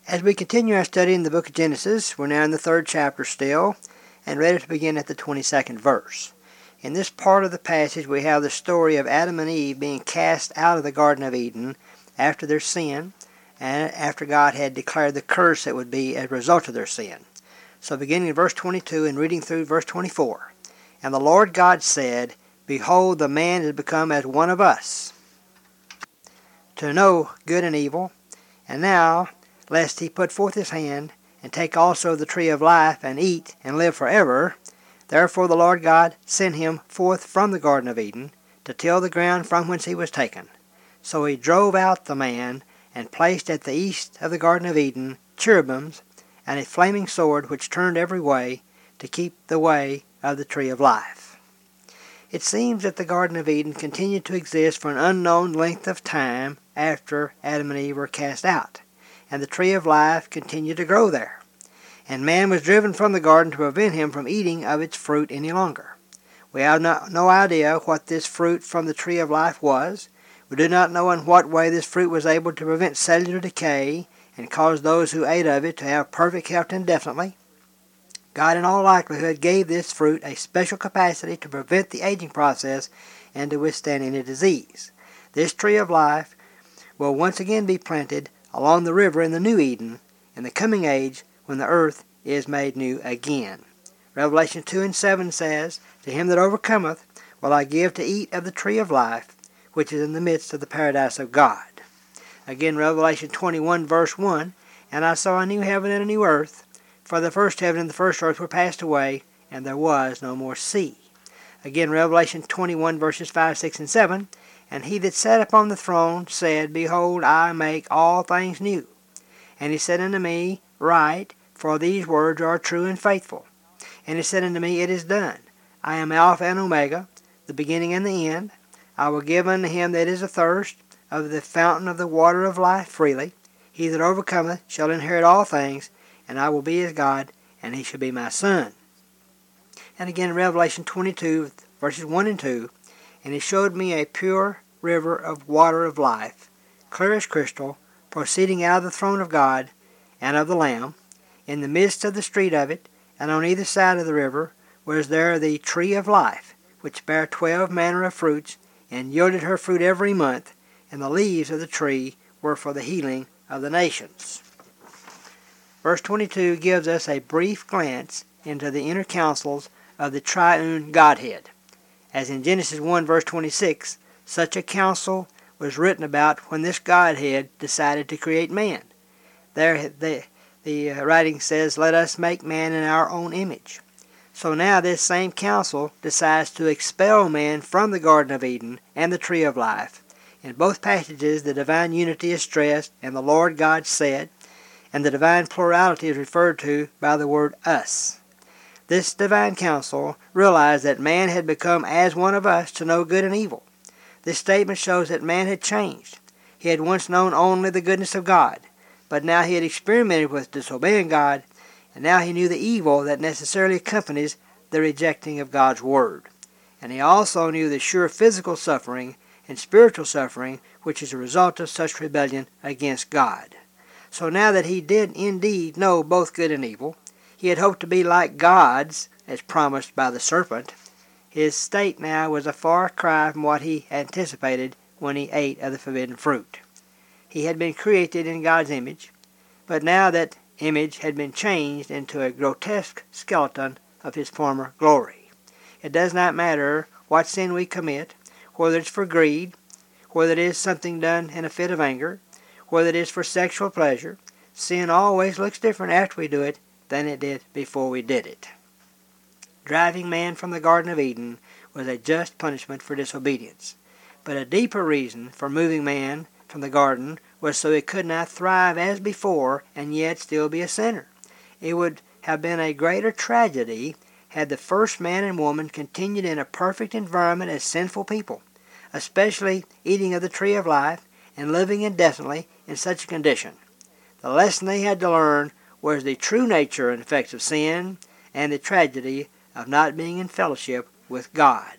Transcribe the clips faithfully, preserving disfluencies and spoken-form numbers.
As we continue our study in the book of Genesis, we're now in the third chapter still, and ready to begin at the twenty-second verse. In this part of the passage, we have the story of Adam and Eve being cast out of the Garden of Eden after their sin, and after God had declared the curse that would be as a result of their sin. So beginning in verse twenty-two and reading through verse twenty-four, "And the Lord God said, Behold, the man is become as one of us, to know good and evil. And now, lest he put forth his hand, and take also the tree of life, and eat, and live forever. Therefore the Lord God sent him forth from the Garden of Eden, to till the ground from whence he was taken. So he drove out the man, and placed at the east of the Garden of Eden cherubims, and a flaming sword which turned every way, to keep the way of the tree of life." It seems that the Garden of Eden continued to exist for an unknown length of time after Adam and Eve were cast out, and the tree of life continued to grow there. And man was driven from the garden to prevent him from eating of its fruit any longer. We have no, no idea what this fruit from the tree of life was. We do not know in what way this fruit was able to prevent cellular decay and cause those who ate of it to have perfect health indefinitely. God in all likelihood gave this fruit a special capacity to prevent the aging process and to withstand any disease. This tree of life will once again be planted along the river in the new Eden in the coming age when the earth is made new again. Revelation two and seven says, "To him that overcometh will I give to eat of the tree of life, which is in the midst of the paradise of God." Again, Revelation twenty-one verse one, "And I saw a new heaven and a new earth, for the first heaven and the first earth were passed away, and there was no more sea." Again, Revelation twenty-one verses five, six, and seven, "And he that sat upon the throne said, Behold, I make all things new. And he said unto me, Write, for these words are true and faithful. And he said unto me, It is done. I am Alpha and Omega, the beginning and the end. I will give unto him that is athirst of the fountain of the water of life freely. He that overcometh shall inherit all things, and I will be his God, and he shall be my son." And again in Revelation twenty-two, verses one and two, "And he showed me a pure river of water of life, clear as crystal, proceeding out of the throne of God and of the Lamb. In the midst of the street of it, and on either side of the river, was there the tree of life, which bare twelve manner of fruits, and yielded her fruit every month, and the leaves of the tree were for the healing of the nations." Verse twenty-two gives us a brief glance into the inner counsels of the triune Godhead. As in Genesis one verse twenty-six, such a counsel was written about when this Godhead decided to create man. There the, the uh, writing says, "Let us make man in our own image." So now this same counsel decides to expel man from the Garden of Eden and the tree of life. In both passages the divine unity is stressed, and the Lord God said, and the divine plurality is referred to by the word us. This divine counsel realized that man had become as one of us to know good and evil. This statement shows that man had changed. He had once known only the goodness of God, but now he had experimented with disobeying God, and now he knew the evil that necessarily accompanies the rejecting of God's word. And he also knew the sure physical suffering and spiritual suffering which is a result of such rebellion against God. So now that he did indeed know both good and evil, he had hoped to be like gods, as promised by the serpent. His state now was a far cry from what he anticipated when he ate of the forbidden fruit. He had been created in God's image, but now that image had been changed into a grotesque skeleton of his former glory. It does not matter what sin we commit, whether it's for greed, whether it is something done in a fit of anger, whether it is for sexual pleasure, sin always looks different after we do it than it did before we did it. Driving man from the Garden of Eden was a just punishment for disobedience. But a deeper reason for moving man from the garden was so he could not thrive as before and yet still be a sinner. It would have been a greater tragedy had the first man and woman continued in a perfect environment as sinful people, especially eating of the tree of life and living indefinitely in such a condition. The lesson they had to learn was the true nature and effects of sin and the tragedy of not being in fellowship with God.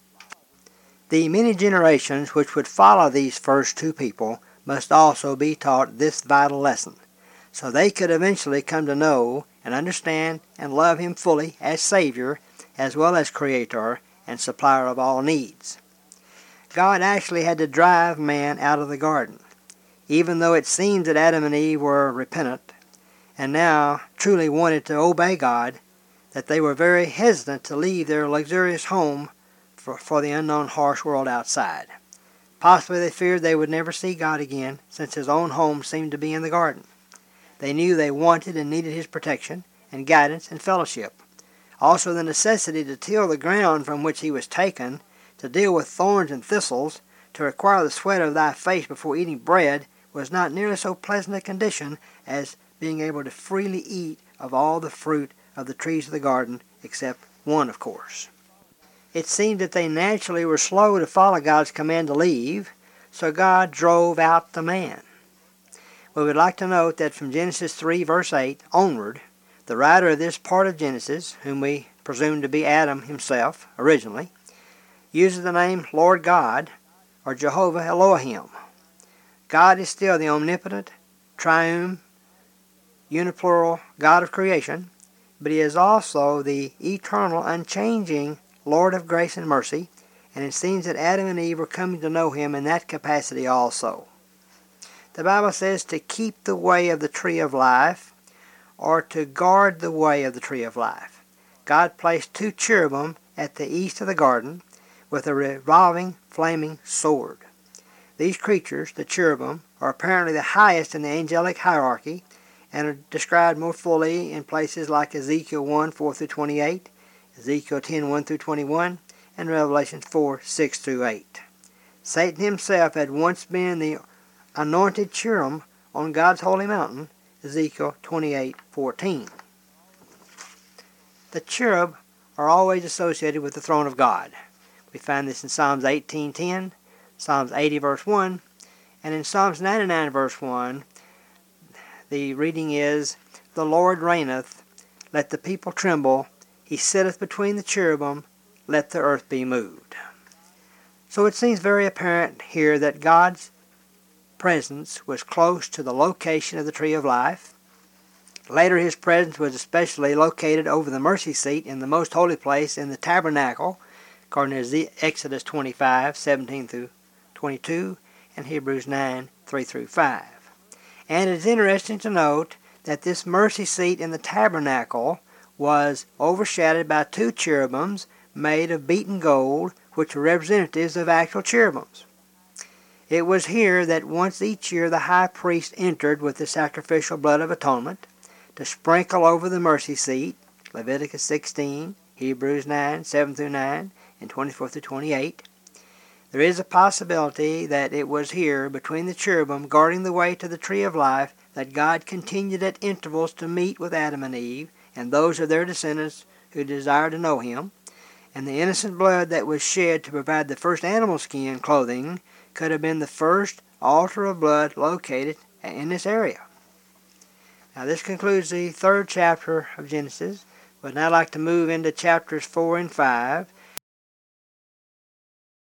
The many generations which would follow these first two people must also be taught this vital lesson. so they could eventually come to know and understand and love Him fully as Savior, as well as Creator and supplier of all needs. God actually had to drive man out of the garden, even though it seemed that Adam and Eve were repentant and now truly wanted to obey God, that they were very hesitant to leave their luxurious home for, for the unknown harsh world outside. Possibly they feared they would never see God again, since His own home seemed to be in the garden. They knew they wanted and needed His protection and guidance and fellowship. Also the necessity to till the ground from which He was taken, to deal with thorns and thistles, to require the sweat of thy face before eating bread, was not nearly so pleasant a condition as being able to freely eat of all the fruit of the trees of the garden, except one, of course. It seemed that they naturally were slow to follow God's command to leave, so God drove out the man. We would like to note that from Genesis three, verse eight onward, the writer of this part of Genesis, whom we presume to be Adam himself originally, uses the name Lord God, or Jehovah Elohim. God is still the omnipotent, triune, uniplural God of creation, but He is also the eternal, unchanging Lord of grace and mercy, and it seems that Adam and Eve were coming to know Him in that capacity also. The Bible says to keep the way of the tree of life, or to guard the way of the tree of life. God placed two cherubim at the east of the garden with a revolving, flaming sword. These creatures, the cherubim, are apparently the highest in the angelic hierarchy and are described more fully in places like Ezekiel one, four through twenty-eight, Ezekiel ten, one through twenty-one, and Revelation four, six through eight. Satan himself had once been the anointed cherub on God's holy mountain, Ezekiel twenty-eight, fourteen. The cherub are always associated with the throne of God. We find this in Psalms eighteen ten, Psalms eighty, verse one, and in Psalms ninety-nine, verse one, the reading is, "The Lord reigneth, let the people tremble, He sitteth between the cherubim, let the earth be moved." So it seems very apparent here that God's presence was close to the location of the tree of life. Later His presence was especially located over the mercy seat in the most holy place in the tabernacle, according to Exodus twenty-five, seventeen through twenty-two, and Hebrews nine, three through five. And it is interesting to note that this mercy seat in the tabernacle was overshadowed by two cherubims made of beaten gold, which were representatives of actual cherubims. It was here that once each year the high priest entered with the sacrificial blood of atonement to sprinkle over the mercy seat, Leviticus sixteen, Hebrews nine, seven through nine, and twenty-four through twenty-eight. There is a possibility that it was here, between the cherubim guarding the way to the tree of life, that God continued at intervals to meet with Adam and Eve and those of their descendants who desired to know Him, and the innocent blood that was shed to provide the first animal skin clothing could have been the first altar of blood located in this area. Now this concludes the third chapter of Genesis. We'd now like to move into chapters four and five,